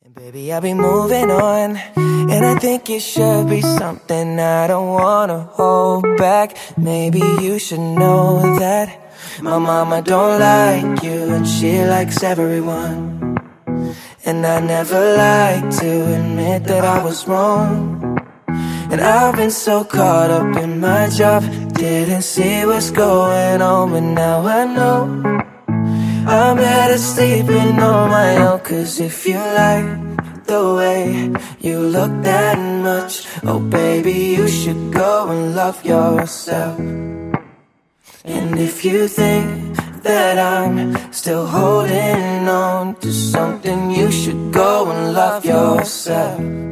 Baby, I'll be moving on, and I think it should be something I don't wanna hold back. Maybe you should know that my mama don't like you, and she likes everyone. And I never like to admit that I was wrong. And I've been so caught up in my job, didn't see what's going on, but now I know I'm better sleeping on my own. Cause if you like the way you look that much, oh baby, you should go and love yourself. And if you think that I'm still holding on to something, you should go and love yourself.